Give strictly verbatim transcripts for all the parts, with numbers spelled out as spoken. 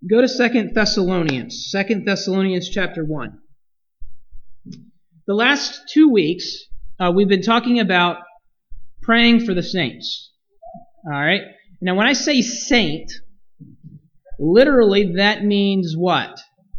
Go to Second Thessalonians, Second Thessalonians chapter one. The last two weeks, uh, we've been talking about praying for the saints. All right? Now, when I say saint, literally that means what?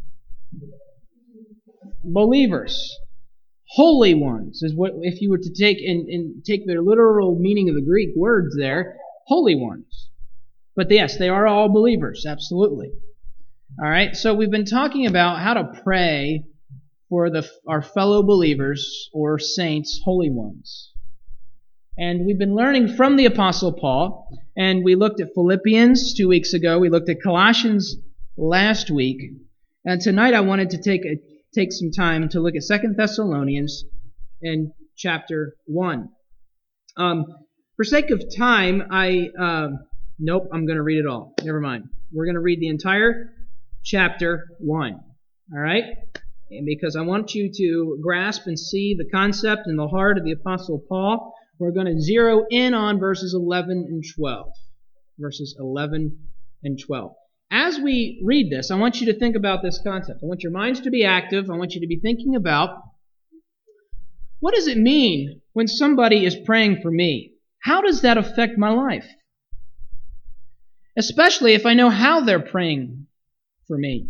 Believers. Holy ones is what, if you were to take and, and take the literal meaning of the Greek words there, holy ones. But yes, they are all believers, absolutely. All right, so we've been talking about how to pray for the our fellow believers or saints, holy ones. And we've been learning from the Apostle Paul, and we looked at Philippians two weeks ago, we looked at Colossians last week, and tonight I wanted to take a, take some time to look at Second Thessalonians in chapter one. Um, for sake of time, I, uh, nope, I'm going to read it all. Never mind. We're going to read the entire chapter one. All right? And because I want you to grasp and see the concept and the heart of the Apostle Paul, we're going to zero in on verses eleven and twelve. Verses eleven and twelve. As we read this, I want you to think about this concept. I want your minds to be active. I want you to be thinking about, what does it mean when somebody is praying for me? How does that affect my life? Especially if I know how they're praying for me.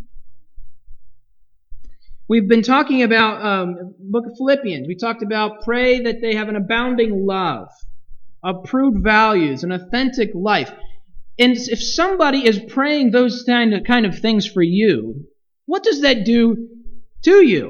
We've been talking about um, the book of Philippians. We talked about pray that they have an abounding love, approved values, an authentic life. And if somebody is praying those kind of, kind of things for you, what does that do to you?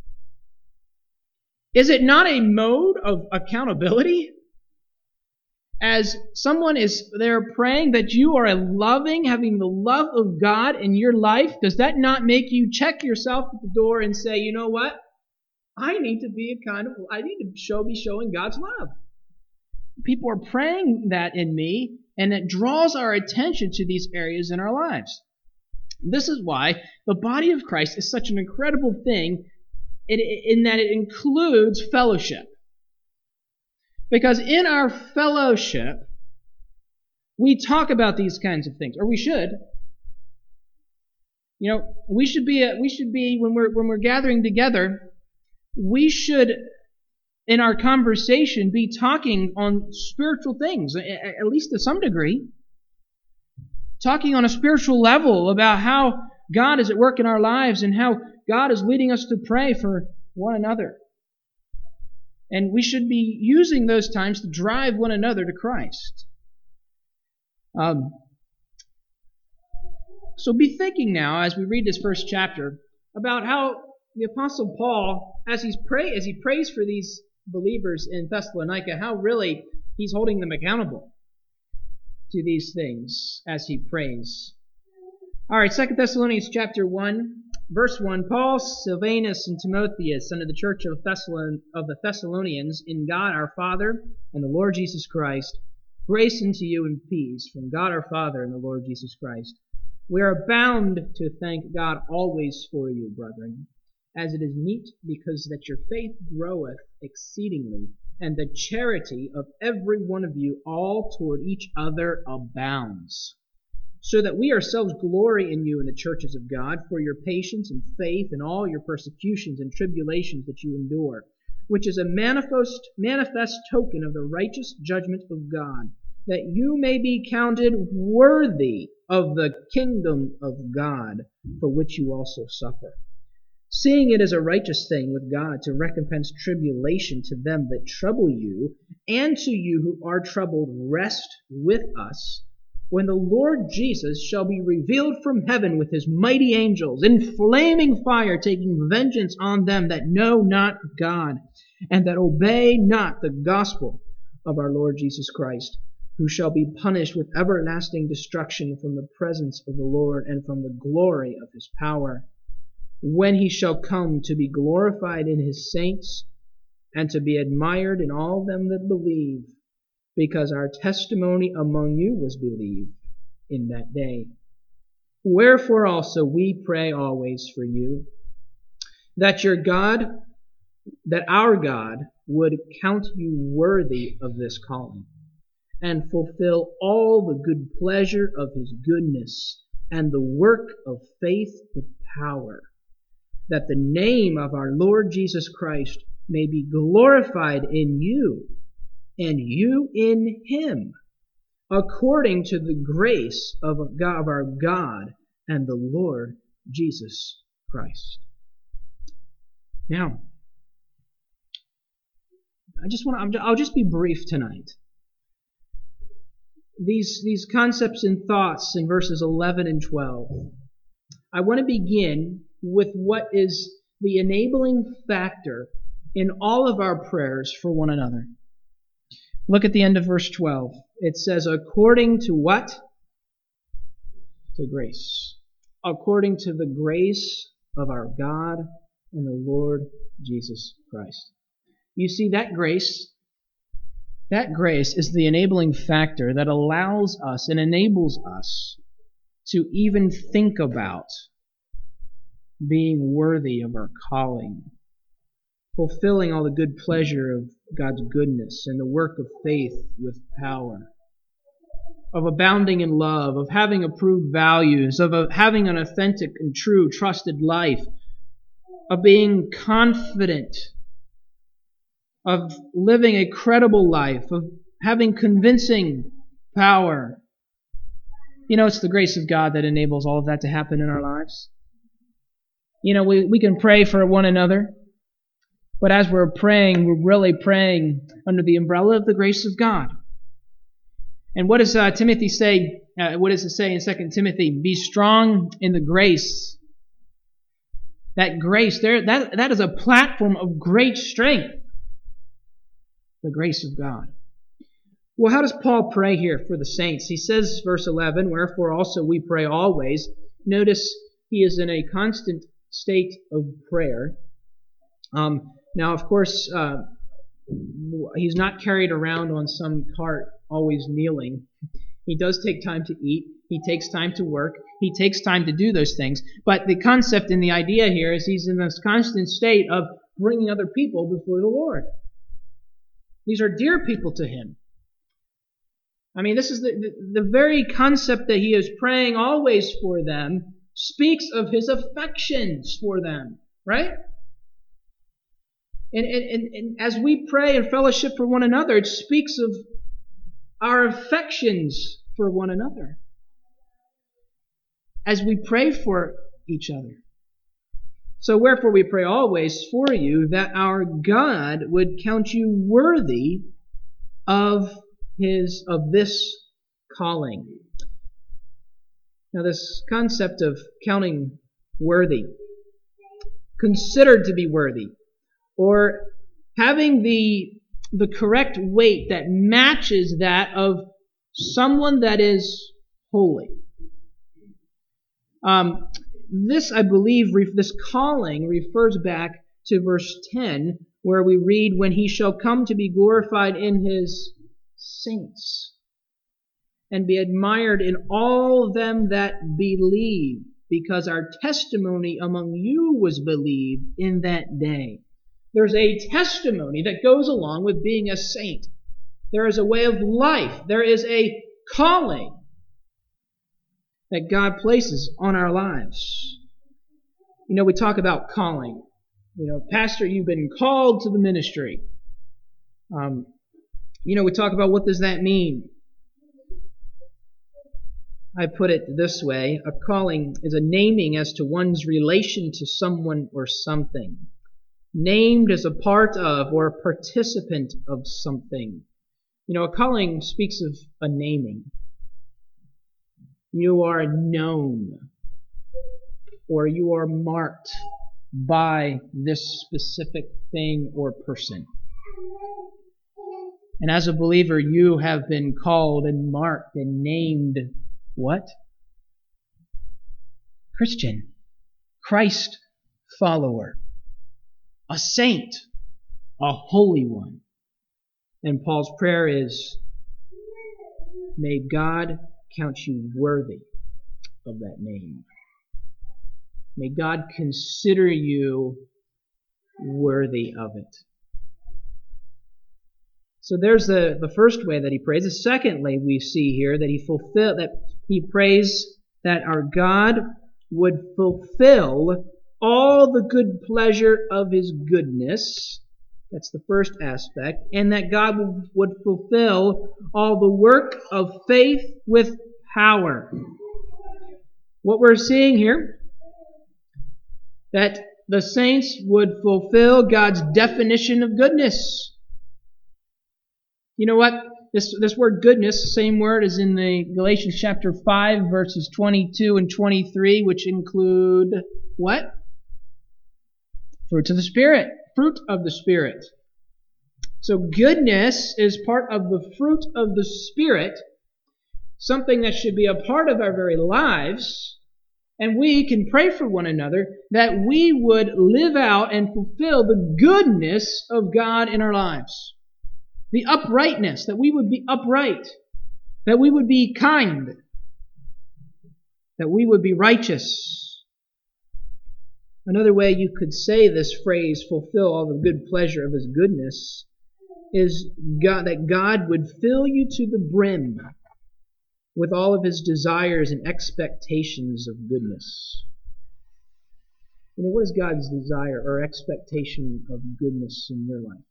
Is it not a mode of accountability? As someone is there praying that you are a loving, having the love of God in your life, does that not make you check yourself at the door and say, you know what? I need to be a kind of, I need to show, be showing God's love. People are praying that in me, and it draws our attention to these areas in our lives. This is why the body of Christ is such an incredible thing in, in that it includes fellowship. Because in our fellowship, we talk about these kinds of things, or we should. You know, we should be, a, we should be when we're when we're gathering together, we should, in our conversation, be talking on spiritual things, at least to some degree. Talking on a spiritual level about how God is at work in our lives and how God is leading us to pray for one another. And we should be using those times to drive one another to Christ. Um, so be thinking now, as we read this first chapter, about how the Apostle Paul, as he's pray, as he prays for these believers in Thessalonica, how really he's holding them accountable to these things as he prays. All right, Second Thessalonians chapter one. Verse one, Paul, Silvanus, and Timotheus, unto the church of, Thessalon, of the Thessalonians, in God our Father and the Lord Jesus Christ, grace unto you and peace from God our Father and the Lord Jesus Christ. We are bound to thank God always for you, brethren, as it is meet, because that your faith groweth exceedingly, and the charity of every one of you all toward each other abounds. So that we ourselves glory in you in the churches of God for your patience and faith in all your persecutions and tribulations that you endure, which is a manifest, manifest token of the righteous judgment of God, that you may be counted worthy of the kingdom of God, for which you also suffer. Seeing it is a righteous thing with God to recompense tribulation to them that trouble you, and to you who are troubled rest with us, when the Lord Jesus shall be revealed from heaven with his mighty angels, in flaming fire, taking vengeance on them that know not God, and that obey not the gospel of our Lord Jesus Christ, who shall be punished with everlasting destruction from the presence of the Lord and from the glory of his power, when he shall come to be glorified in his saints, and to be admired in all them that believe, because our testimony among you was believed in that day. Wherefore also we pray always for you, that your God, that our God would count you worthy of this calling, and fulfill all the good pleasure of his goodness, and the work of faith with power, that the name of our Lord Jesus Christ may be glorified in you, and you in him, according to the grace of God, of our God and the Lord Jesus Christ. Now, I just want to, I'll just be brief tonight. These, these concepts and thoughts in verses eleven and twelve. I want to begin with what is the enabling factor in all of our prayers for one another. Look at the end of verse twelve. It says, according to what? To grace. According to the grace of our God and the Lord Jesus Christ. You see, that grace, that grace is the enabling factor that allows us and enables us to even think about being worthy of our calling, fulfilling all the good pleasure of God's goodness and the work of faith with power, of abounding in love, of having approved values, of a, having an authentic and true, trusted life, of being confident, of living a credible life, of having convincing power. You know, it's the grace of God that enables all of that to happen in our lives. You know, we, we can pray for one another, but as we're praying, we're really praying under the umbrella of the grace of God. And what does uh, Timothy say? Uh, what does it say in Second Timothy? Be strong in the grace. That grace, there, that, that is a platform of great strength. The grace of God. Well, how does Paul pray here for the saints? He says, verse eleven, wherefore also we pray always. Notice he is in a constant state of prayer. Um, now, of course, uh, he's not carried around on some cart, always kneeling. He does take time to eat. He takes time to work. He takes time to do those things. But the concept and the idea here is he's in this constant state of bringing other people before the Lord. These are dear people to him. I mean, this is the, the, the very concept that he is praying always for them speaks of his affections for them, right? And, and, and as we pray and fellowship for one another, it speaks of our affections for one another. As we pray for each other. So wherefore we pray always for you, that our God would count you worthy of his of this calling. Now this concept of counting worthy, considered to be worthy, or having the the correct weight that matches that of someone that is holy. Um, This, I believe, this calling refers back to verse ten, where we read, when he shall come to be glorified in his saints, and be admired in all them that believe, because our testimony among you was believed in that day. There's a testimony that goes along with being a saint. There is a way of life. There is a calling that God places on our lives. You know, we talk about calling. You know, Pastor, you've been called to the ministry. Um, you know, we talk about what does that mean? I put it this way. A calling is a naming as to one's relation to someone or something. Named as a part of or a participant of something. You know, a calling speaks of a naming. You are known, or you are marked by this specific thing or person. And as a believer, you have been called and marked and named what? Christian, Christ follower, a saint, a holy one. And Paul's prayer is, may God count you worthy of that name. May God consider you worthy of it. So there's the, the first way that he prays. The secondly, we see here that he fulfill that he prays that our God would fulfill all the good pleasure of His goodness. That's the first aspect. And that God would fulfill all the work of faith with power. What we're seeing here, that the saints would fulfill God's definition of goodness. You know what? This, this word goodness, the same word as in the Galatians chapter five, verses twenty-two and twenty-three, which include what? Fruits of the Spirit. Fruit of the Spirit. So goodness is part of the fruit of the Spirit, something that should be a part of our very lives, and we can pray for one another that we would live out and fulfill the goodness of God in our lives. The uprightness, that we would be upright, that we would be kind, that we would be righteous. Another way you could say this phrase, fulfill all the good pleasure of His goodness, is God, that God would fill you to the brim with all of His desires and expectations of goodness. You know, what is God's desire or expectation of goodness in your life?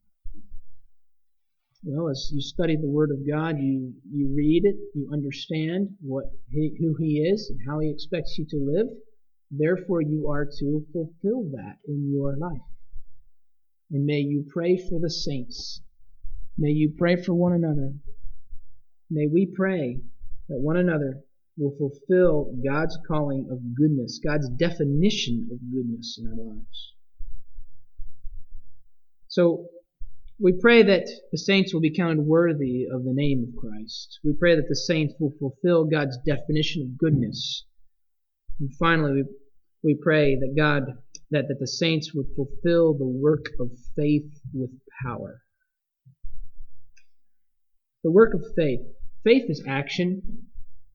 Well, as you study the Word of God, you, you read it, you understand what he, who He is and how He expects you to live. Therefore, you are to fulfill that in your life. And may you pray for the saints. May you pray for one another. May we pray that one another will fulfill God's calling of goodness, God's definition of goodness in our lives. So, we pray that the saints will be counted worthy of the name of Christ. We pray that the saints will fulfill God's definition of goodness. And finally, we, we pray that God, that, that the saints would fulfill the work of faith with power. The work of faith. Faith is action.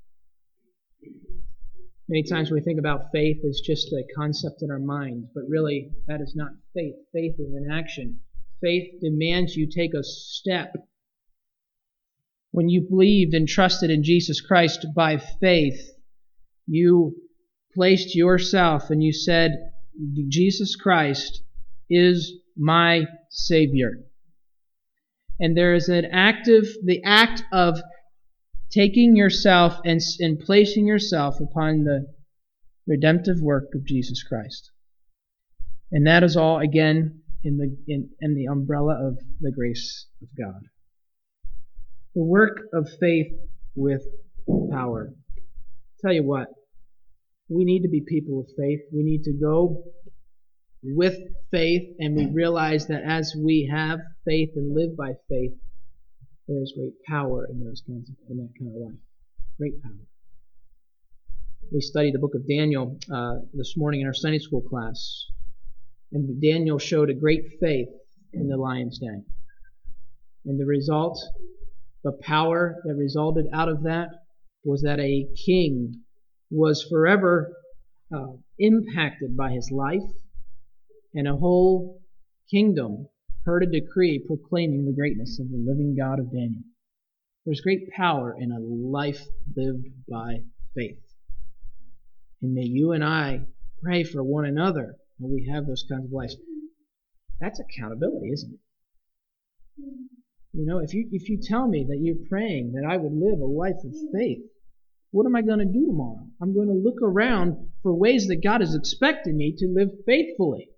Many times we think about faith as just a concept in our minds, but really that is not faith. Faith is an action. Faith demands you take a step. When you believed and trusted in Jesus Christ by faith, you placed yourself and you said, Jesus Christ is my Savior. And there is an active, the act of taking yourself and, and placing yourself upon the redemptive work of Jesus Christ. And that is all, again, in the in, in the umbrella of the grace of God. The work of faith with power. Tell you what, we need to be people of faith. We need to go with faith, and we realize that as we have faith and live by faith, there is great power in those kinds of, in that kind of life. Great power. We studied the book of Daniel uh, this morning in our Sunday school class. And Daniel showed a great faith in the lion's den. And the result, the power that resulted out of that, was that a king was forever uh, impacted by his life, and a whole kingdom heard a decree proclaiming the greatness of the living God of Daniel. There's great power in a life lived by faith. And may you and I pray for one another when we have those kinds of lives. That's accountability, isn't it? You know, if you if you tell me that you're praying that I would live a life of faith, what am I going to do tomorrow? I'm going to look around for ways that God is expecting me to live faithfully.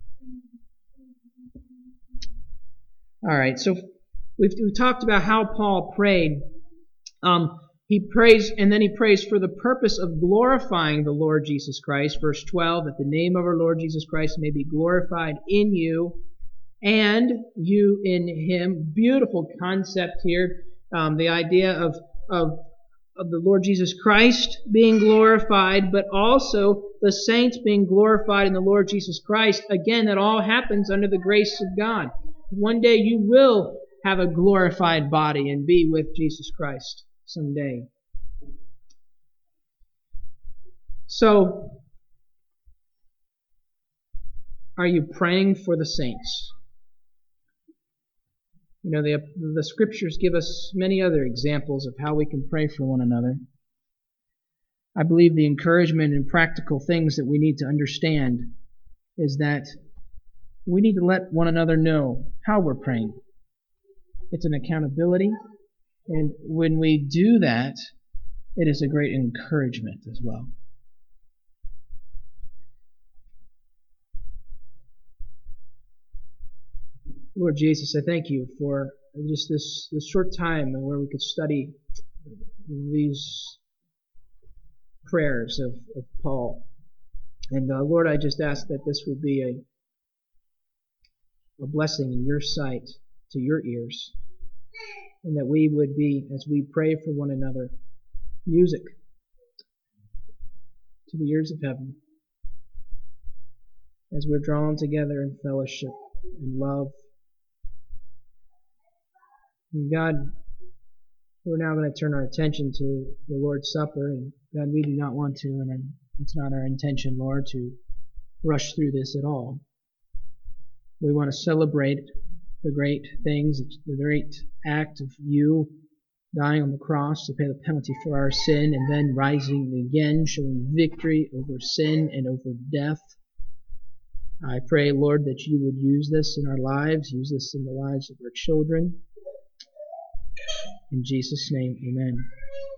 All right, so we've, we've talked about how Paul prayed. Um, He prays, and then he prays for the purpose of glorifying the Lord Jesus Christ. Verse twelve, that the name of our Lord Jesus Christ may be glorified in you and you in Him. Beautiful concept here. Um, the idea of, of, of the Lord Jesus Christ being glorified, but also the saints being glorified in the Lord Jesus Christ. Again, that all happens under the grace of God. One day you will have a glorified body and be with Jesus Christ someday. So, are you praying for the saints? You know, the, the scriptures give us many other examples of how we can pray for one another. I believe the encouragement and practical things that we need to understand is that we need to let one another know how we're praying. It's an accountability, and when we do that, it is a great encouragement as well. Lord Jesus, I thank you for just this, this short time where we could study these prayers of, of Paul. And uh, Lord, I just ask that this would be a, a blessing in your sight to your ears, and that we would be, as we pray for one another, music to the ears of heaven, as we're drawn together in fellowship and love. And God, we're now going to turn our attention to the Lord's Supper, and God, we do not want to, and it's not our intention, Lord, to rush through this at all. We want to celebrate the great things, the great act of you dying on the cross to pay the penalty for our sin, and then rising again, showing victory over sin and over death. I pray, Lord, that you would use this in our lives, use this in the lives of our children. In Jesus' name, amen.